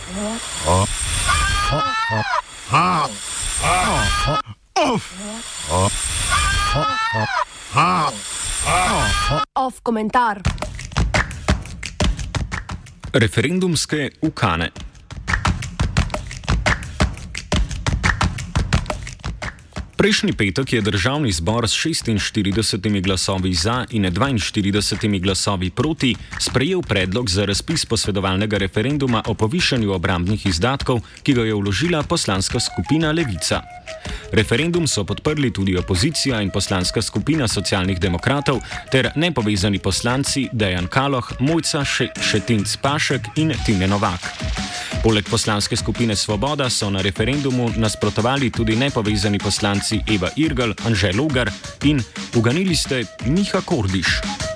Off komentar. Referendumske ukane. Prejšnji petek je državni zbor s 46 glasovi za in 42 glasovi proti sprejel predlog za razpis posvetovalnega referenduma o povišanju obrambnih izdatkov, ki ga je vložila poslanska skupina Levica. Referendum so podprli tudi opozicija in poslanska skupina socialnih demokratov ter nepovezani poslanci Dejan Kaloh, Mojca Šetinc Pašek in Tine Novak. Poleg poslanske skupine Svoboda so na referendumu nasprotovali tudi nepovezani poslanci Eva Irgl, Anže Logar in, uganili ste, Miha Kordiš.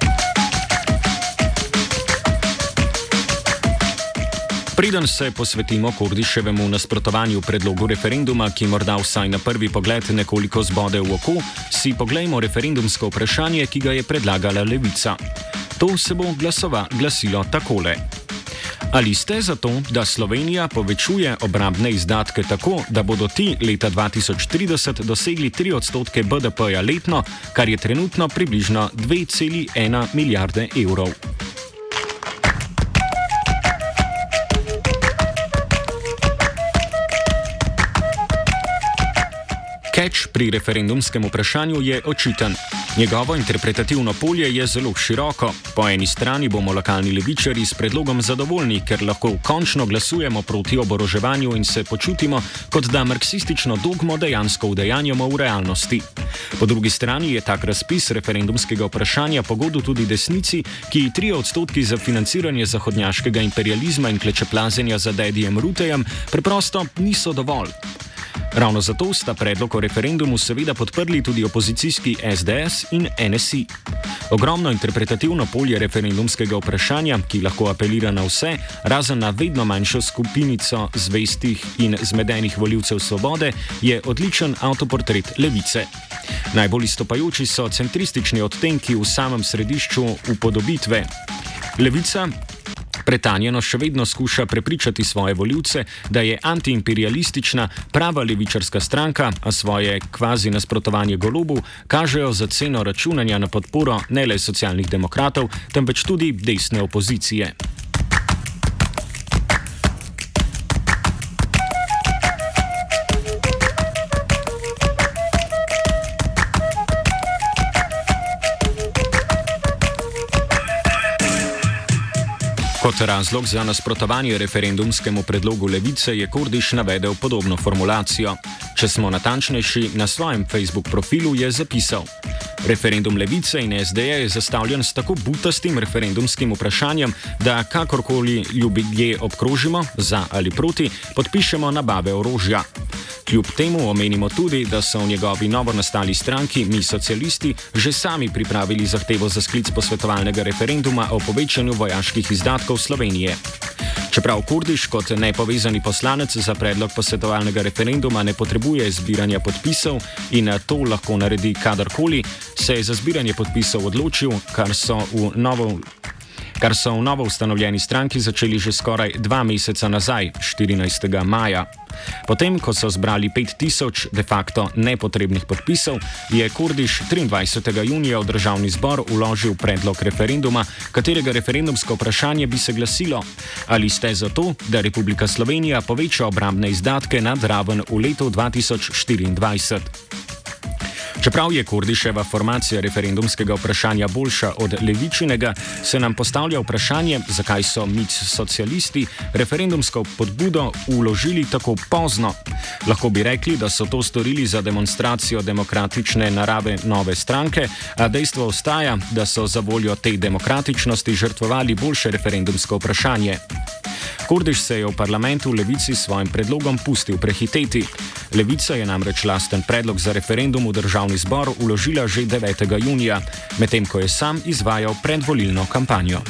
Preden se posvetimo Kordiševemu nasprotovanju predlogu referenduma, ki morda vsaj na prvi pogled nekoliko zbode v oko, si poglejmo referendumsko vprašanje, ki ga je predlagala Levica. To se bo glasilo takole. Ali ste za to, da Slovenija povečuje obrambne izdatke tako, da bodo ti leta 2030 dosegli 3% BDP-ja letno, kar je trenutno približno 2,1 milijarde evrov? Catch pri referendumskem vprašanju je očiten. Njegovo interpretativno polje je zelo široko. Po eni strani bomo lokalni levičarji s predlogom zadovoljni, ker lahko končno glasujemo proti oboroževanju in se počutimo, kot da marksistično dogmo dejansko udejanjamo v realnosti. Po drugi strani je tak razpis referendumskega vprašanja pogodu tudi desnici, ki 3% za financiranje zahodnjaškega imperializma in klečeplazenja za dedijem Rutejem preprosto niso dovolj. Ravno zato sta predlog o referendumu seveda podprli tudi opozicijski SDS in NSI. Ogromno interpretativno polje referendumskega vprašanja, ki lahko apelira na vse, razen na vedno manjšo skupinico zvestih in zmedenih volivcev Svobode, je odličen avtoportret Levice. Najbolj izstopajoči so centristični odtenki v samem središču upodobitve. Levica pretanjeno še vedno skuša prepričati svoje volivce, da je antiimperialistična, prava levičarska stranka, a svoje kvazi nasprotovanje Golobu kažejo za ceno računanja na podporo ne le socialnih demokratov, temveč tudi desne opozicije. Kot razlog za nasprotovanje referendumskemu predlogu Levice je Kordiš navedel podobno formulacijo. Če smo natančnejši, na svojem Facebook profilu je zapisal: Referendum Levice in SD je zastavljen s tako butastim referendumskim vprašanjem, da kakorkoli ljudje obkrožimo, za ali proti, podpišemo nabave orožja. Kljub temu omenimo tudi, da so v njegovi novonastali stranki, mi socialisti, že sami pripravili zahtevo za sklic posvetovalnega referenduma o povečanju vojaških izdatkov Slovenije. Čeprav Kordiš kot nepovezani poslanec za predlog posvetovalnega referenduma ne potrebuje zbiranja podpisov in to lahko naredi kadarkoli, se je za zbiranje podpisov odločil, kar so v novo ustanovljeni stranki začeli že skoraj 2 meseca nazaj, 14. maja. Potem, ko so zbrali 5000 de facto nepotrebnih podpisov, je Kordiš 23. junija v državni zbor vložil predlog referenduma, katerega referendumsko vprašanje bi se glasilo: ali ste za to, da Republika Slovenija poveča obrambne izdatke nad raven v letu 2024? Čeprav je Kordiševa formacija referendumskega vprašanja boljša od Levičinega, se nam postavlja vprašanje, zakaj so mi socialisti referendumsko podbudo vložili tako pozno. Lahko bi rekli, da so to storili za demonstracijo demokratične narave nove stranke, a dejstvo ostaja, da so za voljo te demokratičnosti žrtvovali boljše referendumsko vprašanje. Kordiš se je v parlamentu Levici s svojim predlogom pustil prehiteti. Levica je namreč lasten predlog za referendum v državni zbor vložila že 9. junija, medtem ko je sam izvajal predvolilno kampanjo.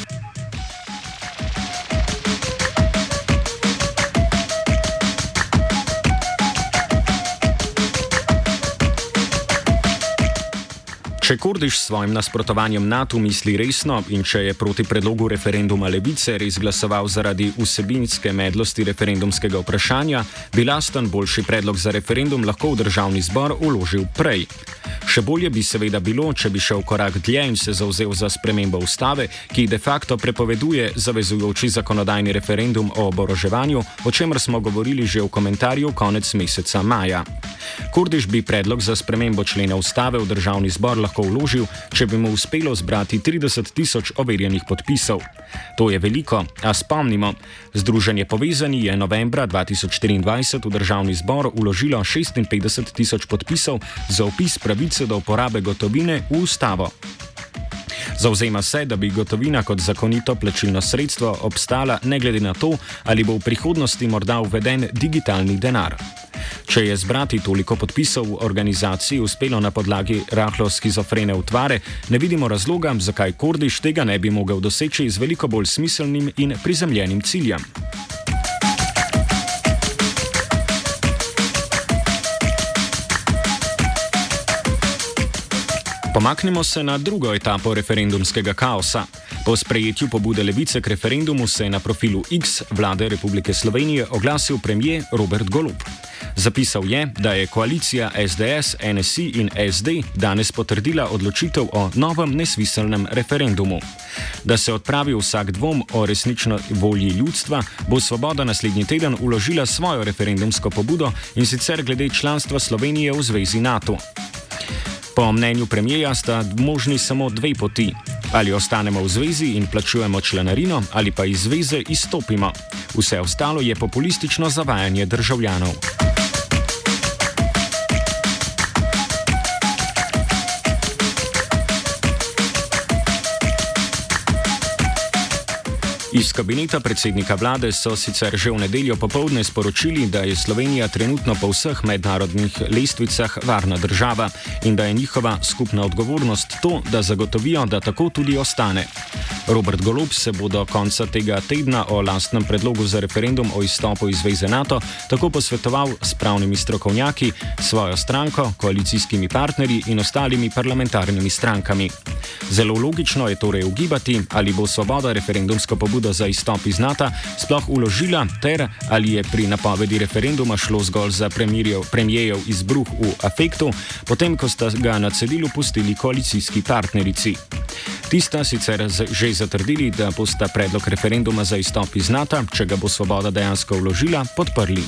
Če Kordiš s svojim nasprotovanjem NATO misli resno in če je proti predlogu referenduma Levice res glasoval zaradi vsebinske medlosti referendumskega vprašanja, bi lasten boljši predlog za referendum lahko v državni zbor vložil prej. Še bolje bi seveda bilo, če bi šel korak dlje in se zavzel za spremembo ustave, ki de facto prepoveduje zavezujoči zakonodajni referendum o oboroževanju, o čemer smo govorili že v komentarju konec meseca maja. Kordiš bi predlog za spremembo člena ustave v državni zbor lahko vložil, če bi mu uspelo zbrati 30 tisoč overjenih podpisov. To je veliko, a spomnimo, Združenje Povezani je novembra 2024 v državni zbor vložilo 56 tisoč podpisov za vpis pravice do uporabe gotovine v ustavo. Zavzema se, da bi gotovina kot zakonito plačilno sredstvo obstala ne glede na to, ali bo v prihodnosti morda uveden digitalni denar. Če je zbrati toliko podpisov v organizaciji uspelo na podlagi rahlo skizofrene utvare, ne vidimo razloga, zakaj Kordiš tega ne bi mogel doseči z veliko bolj smiselnim in prizemljenim ciljem. Pomaknimo se na drugo etapo referendumskega kaosa. Po sprejetju pobude Levice k referendumu se je na profilu X Vlade Republike Slovenije oglasil premier Robert Golob. Zapisal je, da je koalicija SDS, NSI in SD danes potrdila odločitev o novem nesmiselnem referendumu. Da se odpravi vsak dvom o resnično volji ljudstva, bo Svoboda naslednji teden vložila svojo referendumsko pobudo in sicer glede članstva Slovenije v zvezi NATO. Po mnenju premierja sta možni samo dve poti. Ali ostanemo v zvezi in plačujemo članarino, ali pa iz zveze izstopimo. Vse ostalo je populistično zavajanje državljanov. Iz kabineta predsednika vlade so sicer že v nedeljo popoldne sporočili, da je Slovenija trenutno po vseh mednarodnih lestvicah varna država in da je njihova skupna odgovornost to, da zagotovijo, da tako tudi ostane. Robert Golob se bo do konca tega tedna o lastnem predlogu za referendum o izstopu iz zveze NATO tako posvetoval s pravnimi strokovnjaki, svojo stranko, koalicijskimi partnerji in ostalimi parlamentarnimi strankami. Zelo logično je torej ugibati, ali bo Svoboda referendumsko pobudo za izstop iz NATO sploh vložila, ter ali je pri napovedi referenduma šlo zgolj za premierjev izbruh v afektu, potem ko sta ga na cedilu pustili koalicijski partnerici. Tista sicer že zatrdili, da bosta predlog referenduma za izstop iz NATO, če ga bo Svoboda dejansko vložila, podprli.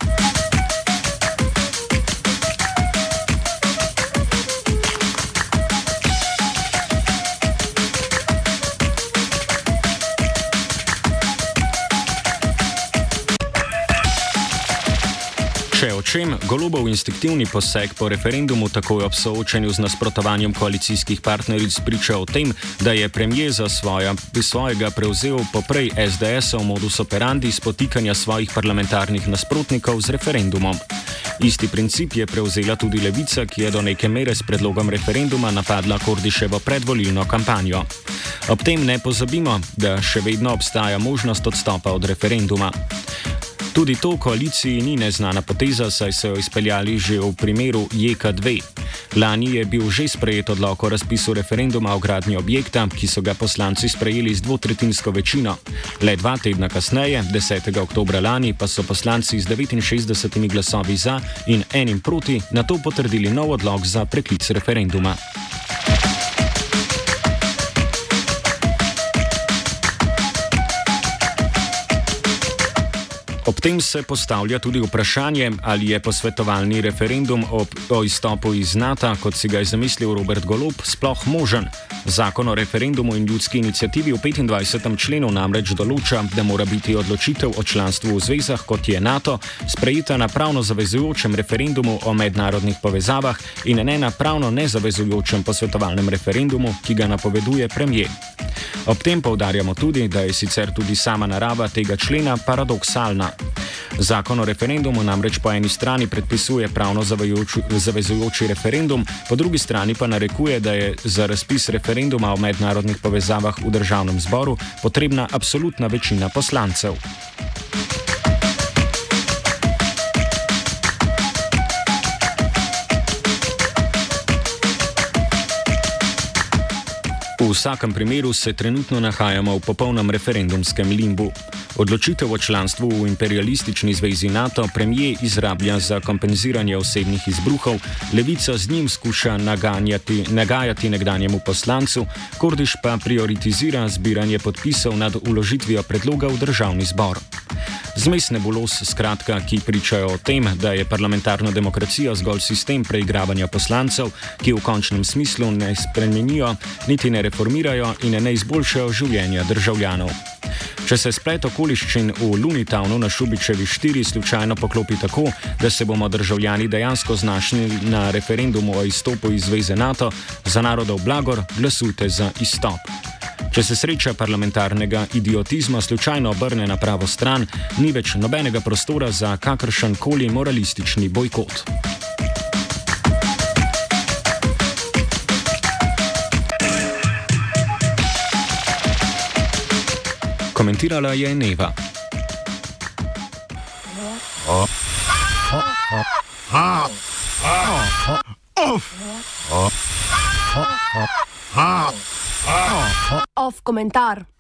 Če o čem, Golobov instinktivni poseg po referendumu takoj ob soočenju z nasprotovanjem koalicijskih partneric priča o tem, da je premier za svojega prevzel poprej SDS-ov modus operandi spotikanja svojih parlamentarnih nasprotnikov z referendumom. Isti princip je prevzela tudi Levica, ki je do neke mere s predlogom referenduma napadla Kordiševo predvolilno kampanjo. Ob tem ne pozabimo, da še vedno obstaja možnost odstopa od referenduma. Tudi to koaliciji ni neznana poteza, saj so jo izpeljali že v primeru JEK2. Lani je bil že sprejet odlok o razpisu referenduma o gradnji objekta, ki so ga poslanci sprejeli z dvotretjinsko večino. Le 2 tedna kasneje, 10. oktobra lani, pa so poslanci z 69 glasovi za in 1 proti nato potrdili nov odlok za preklic referenduma. Ob tem se postavlja tudi vprašanje, ali je posvetovalni referendum o izstopu iz NATO, kot si ga je zamislil Robert Golob, sploh možen. Zakon o referendumu in ljudski iniciativi v 25. členu namreč določa, da mora biti odločitev o članstvu v zvezah, kot je NATO, sprejeta na pravno zavezujočem referendumu o mednarodnih povezavah in ne na pravno nezavezujočem posvetovalnem referendumu, ki ga napoveduje premier. Ob tem poudarjamo tudi, da je sicer tudi sama narava tega člena paradoksalna. Zakon o referendumu namreč po eni strani predpisuje pravno zavezujoči referendum, po drugi strani pa narekuje, da je za razpis referenduma o mednarodnih povezavah v državnem zboru potrebna absolutna večina poslancev. V vsakem primeru se trenutno nahajamo v popolnem referendumskem limbu. Odločitev o članstvu v imperialistični zvezi NATO premijer izrablja za kompenziranje osebnih izbruhov, Levica z njim skuša nagajati nekdanjemu poslancu, Kordiš pa prioritizira zbiranje podpisov nad vložitvijo predloga v državni zbor. Zmes nebuloz, skratka, ki pričajo o tem, da je parlamentarna demokracija zgolj sistem preigravanja poslancev, ki v končnem smislu ne spremenijo, niti ne reformirajo in ne izboljšajo življenja državljanov. Če se splet okoliščin v Lunitownu na Šubičevi 4 slučajno poklopi tako, da se bomo državljani dejansko znašli na referendumu o izstopu iz zveze NATO, za narodov blagor glasujte za izstop. Če se sreča parlamentarnega idiotizma slučajno obrne na pravo stran, ni več nobenega prostora za kakršenkoli moralistični bojkot. Komentirala je Neva. Off komentar.